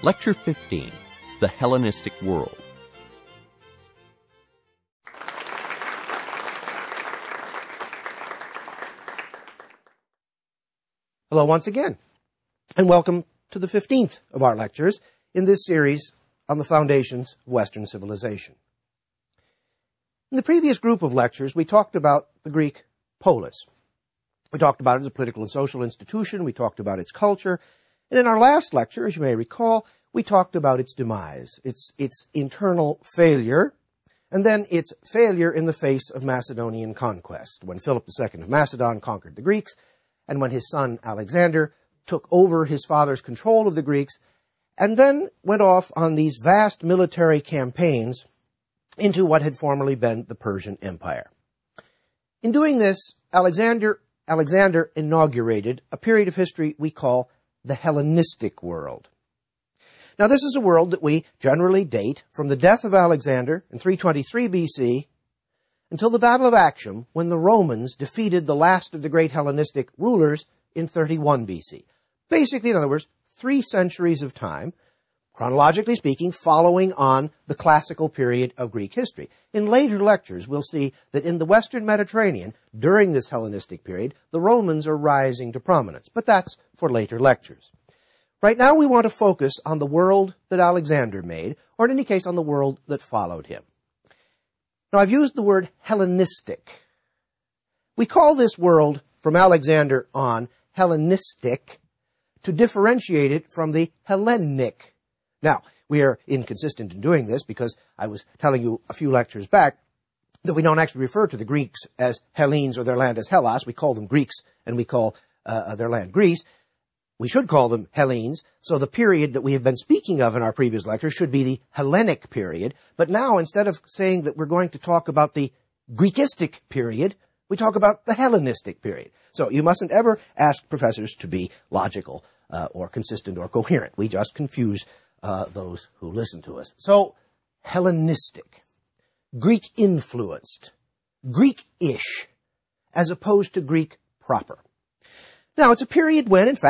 Lecture 15, The Hellenistic World. Hello once again, and welcome to the 15th of our lectures in this series on the foundations of Western civilization. In the previous group of lectures, we talked about the Greek polis. We talked about it as a political and social institution. We talked about its culture. And in our last lecture, as you may recall, we talked about its demise, its internal failure, and then its failure in the face of Macedonian conquest, when Philip II of Macedon conquered the Greeks, and when his son Alexander took over his father's control of the Greeks, and then went off on these vast military campaigns into what had formerly been the Persian Empire. In doing this, Alexander inaugurated a period of history we call the Hellenistic world. Now, this is a world that we generally date from the death of Alexander in 323 BC until the Battle of Actium, when the Romans defeated the last of the great Hellenistic rulers in 31 BC. Basically, in other words, 3 centuries of time, chronologically speaking, following on the classical period of Greek history. In later lectures, we'll see that in the Western Mediterranean, during this Hellenistic period, the Romans are rising to prominence. But that's for later lectures. Right now, we want to focus on the world that Alexander made, or in any case, on the world that followed him. Now, I've used the word Hellenistic. We call this world, from Alexander on, Hellenistic, to differentiate it from the Hellenic. Now, we are inconsistent in doing this because I was telling you a few lectures back that we don't actually refer to the Greeks as Hellenes or their land as Hellas. We call them Greeks and we call their land Greece. We should call them Hellenes, so the period that we have been speaking of in our previous lecture should be the Hellenic period. But now, instead of saying that we're going to talk about the Greekistic period, we talk about the Hellenistic period. So you mustn't ever ask professors to be logical or consistent or coherent. We just confuse those who listen to us. So, Hellenistic, Greek-influenced, Greek-ish, as opposed to Greek proper. Now, it's a period when, in fact,